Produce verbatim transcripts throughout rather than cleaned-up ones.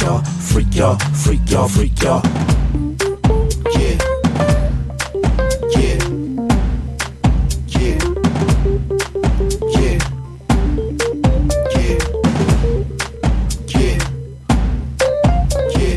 y'all, freak y'all, freak y'all, freak y'all. Yeah. Yeah. Yeah. Yeah. Yeah. Yeah. Yeah.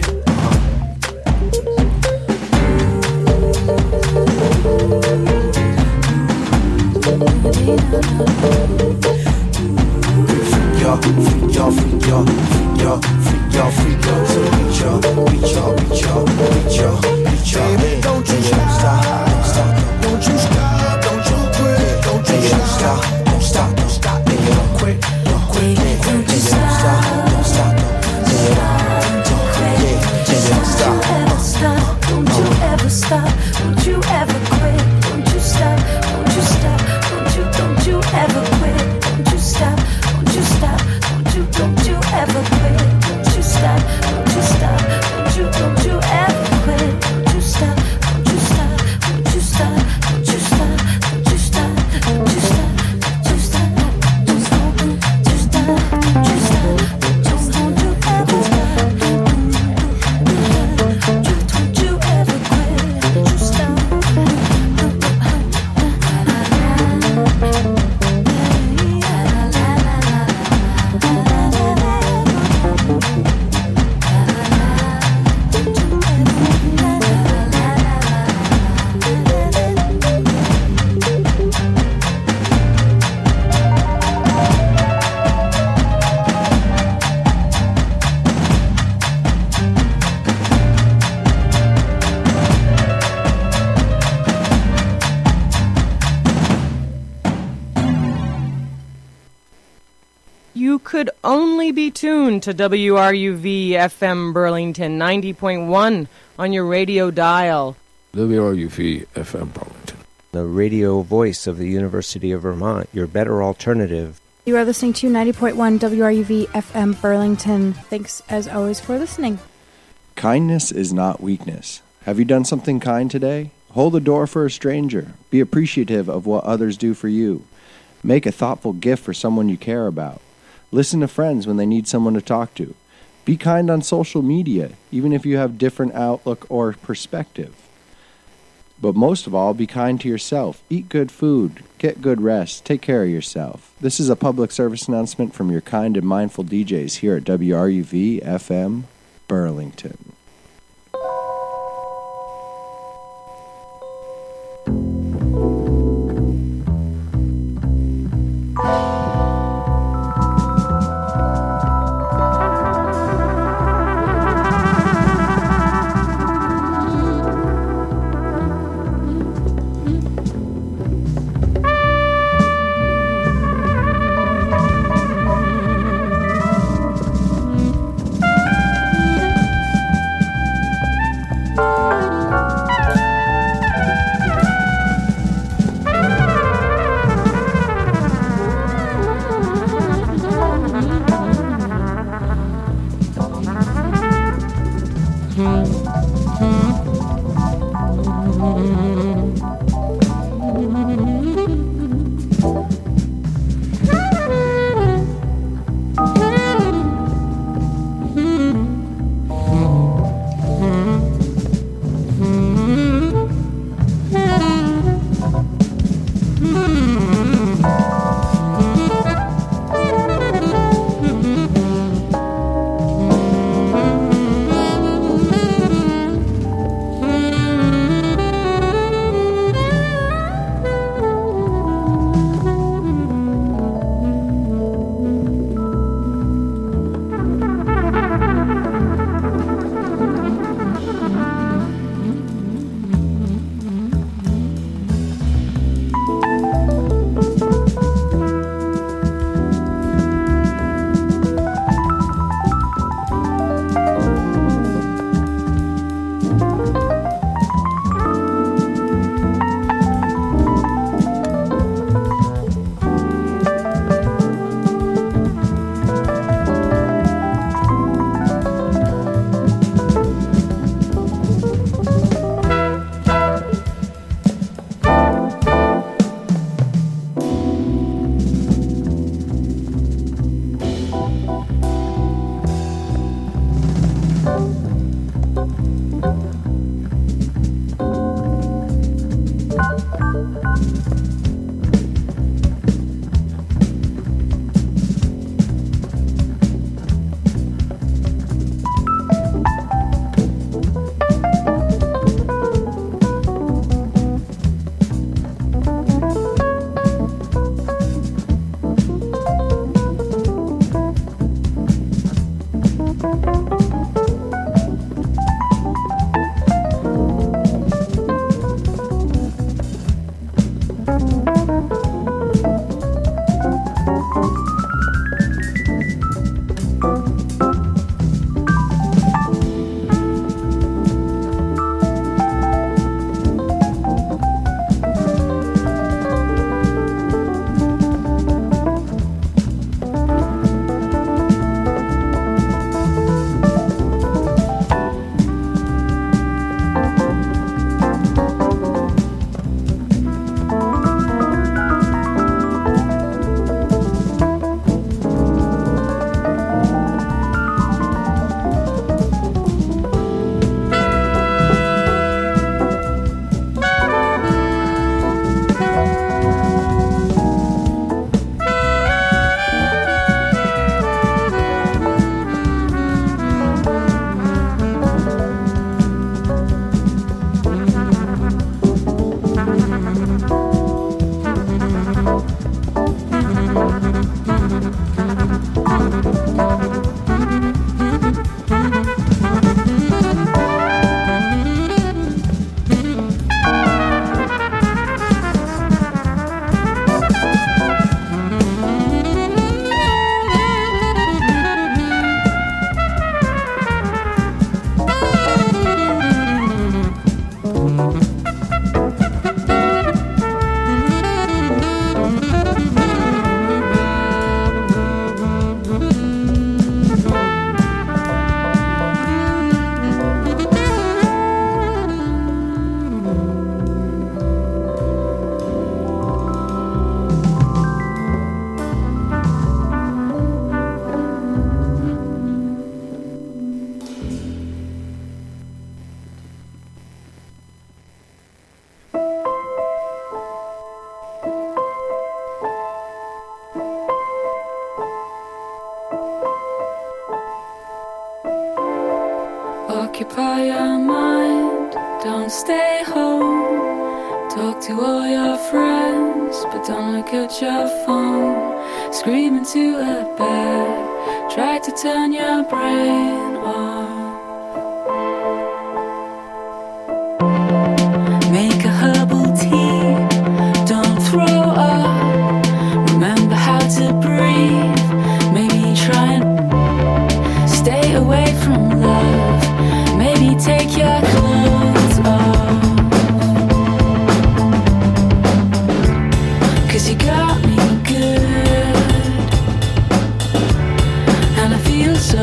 Freak y'all, freak y'all, freak y'all, freak y'all, freak y'all, freak y'all. So beat y'all, beat y'all, beat y'all, beat y'all, beat y'all. Baby, don't you stop, don't stop, don't you stop, don't you quit, don't you stop, don't stop, don't stop, nigga, don't quit, don't quit, don't you stop, don't stop, don't quit, don't stop, don't stop, don't you ever stop, don't you ever quit, don't you stop, don't you stop, don't you, don't you ever quit, don't you stop, don't you stop, don't you, don't you ever quit, don't you stop, don't you stop, don't you, don't you ever quit, don't you stop, don't you stop, don't you stop, don't you stop, don't you stop, don't you stop, don't you stop, don't you stop, don't you stop, don't you stop, don't you ever stop, don't you ever quit, don't you stop. You could only be tuned to W R U V F M Burlington ninety point one on your radio dial. W R U V F M Burlington. The radio voice of the University of Vermont, your better alternative. You are listening to ninety point one W R U V F M Burlington. Thanks, as always, for listening. Kindness is not weakness. Have you done something kind today? Hold the door for a stranger. Be appreciative of what others do for you. Make a thoughtful gift for someone you care about. Listen to friends when they need someone to talk to. Be kind on social media, even if you have different outlook or perspective. But most of all, be kind to yourself. Eat good food. Get good rest. Take care of yourself. This is a public service announcement from your kind and mindful D Js here at W R U V F M Burlington. occupy your mind. Don't stay home. Talk to all your friends, but don't look at your phone. Scream into a bed. Try to turn your brain off. Make a herbal tea. Don't throw up. Remember how to breathe. Maybe try and stay away from love. Maybe take your clothes off. 'Cause you got me good, and I feel so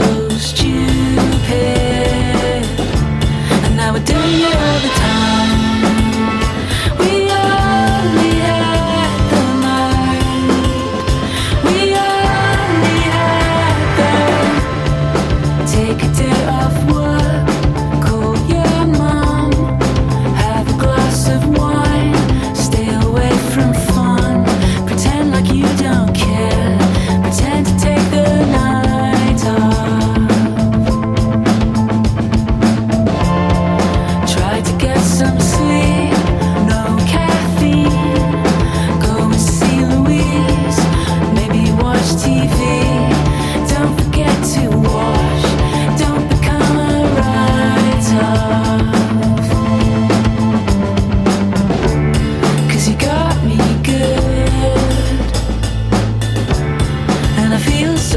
stupid. And now we're doing it all the time. We only had the night. We only had the. Take a day off work. Call your mom. Have a glass of wine. Stay away from fun. Pretend like you don't care. Pretend to take the night off. Try to get some sleep. No caffeine. Go and see Louise. Maybe watch T V. Don't forget to wash. Don't become a writer. 'Cause you got me good, and I feel so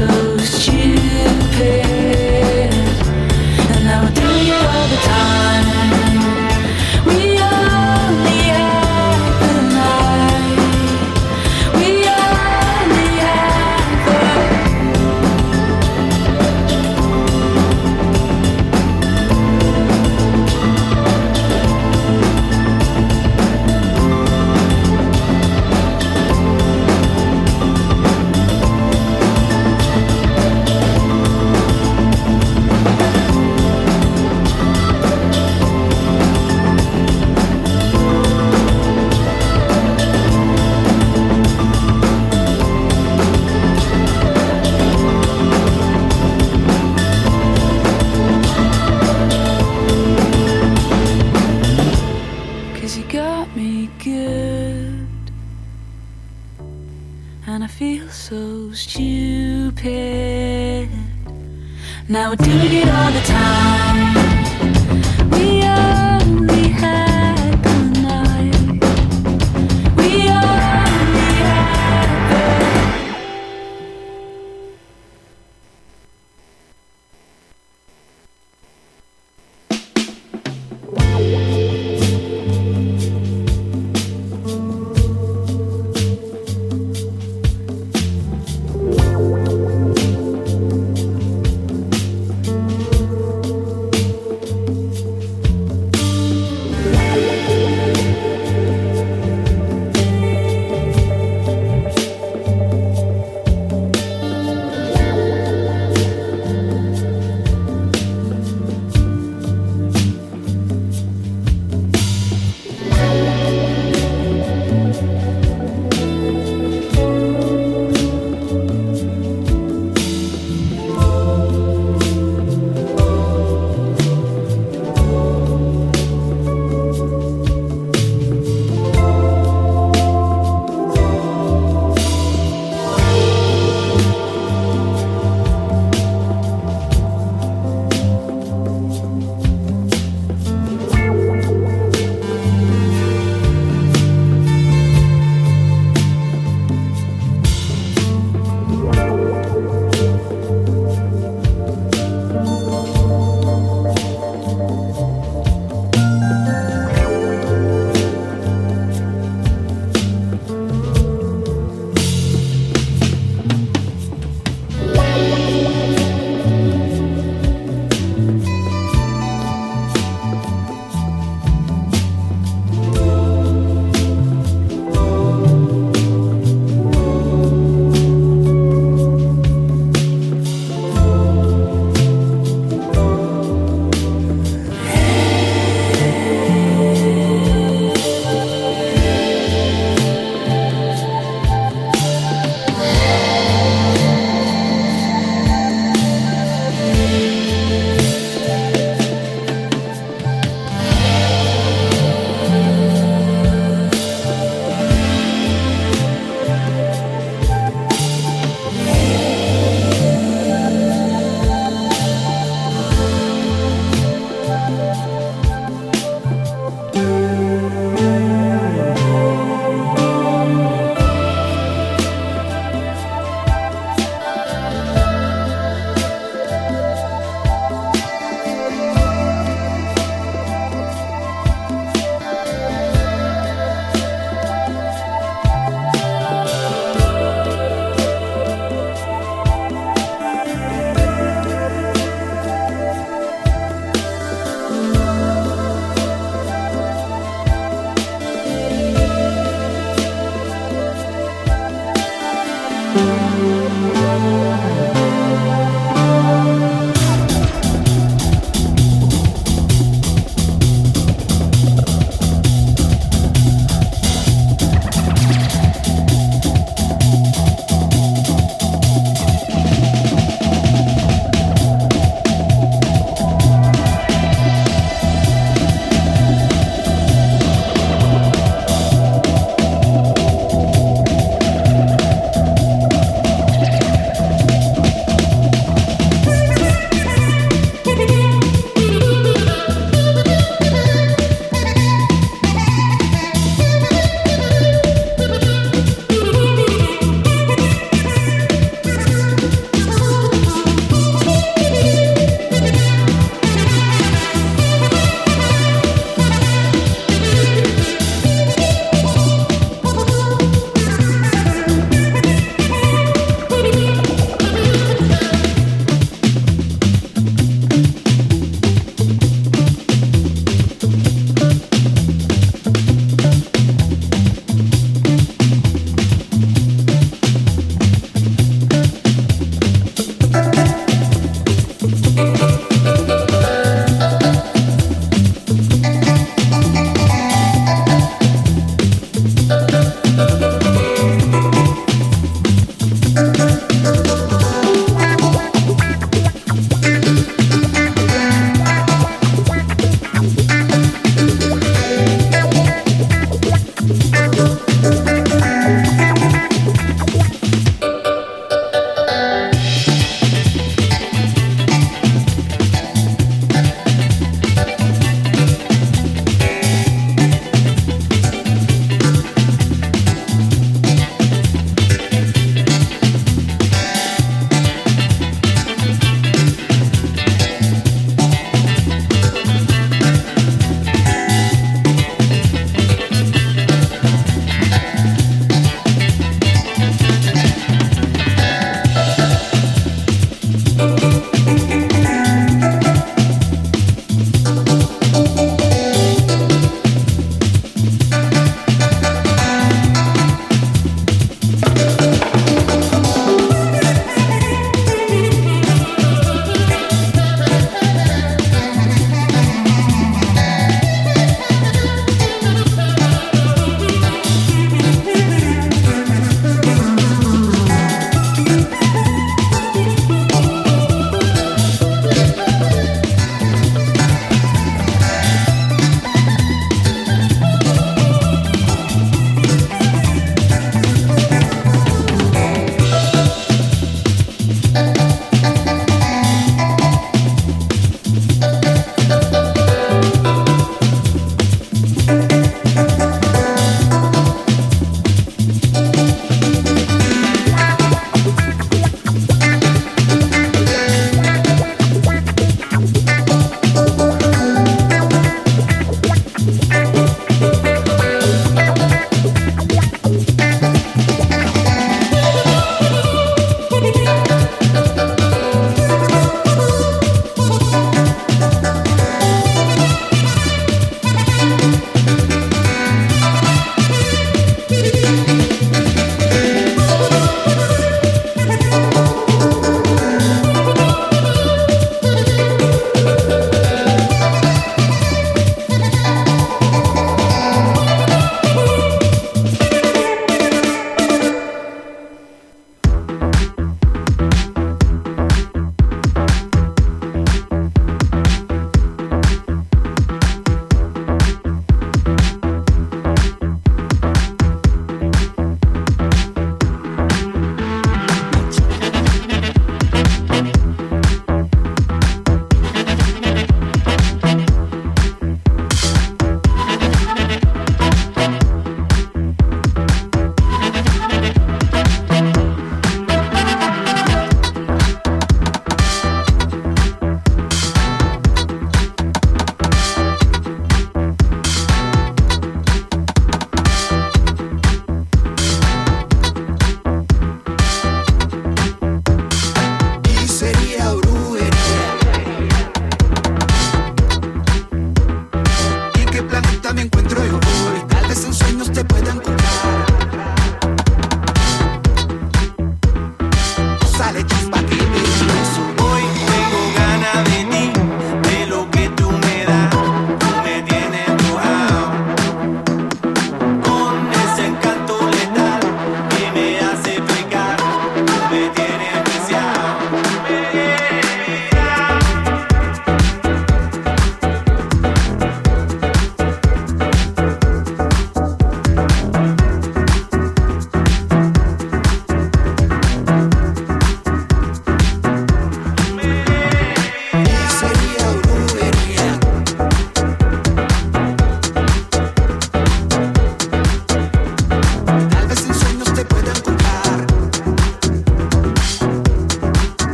stupid. And now we're doing it all the time. We only had the night. We only had the. Cause you got me good, and I feel so stupid. Now we're doing it all the time. We only had the night. We only had the.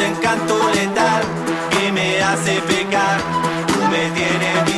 encanto letal que me hace pecar. Tú me tienes bien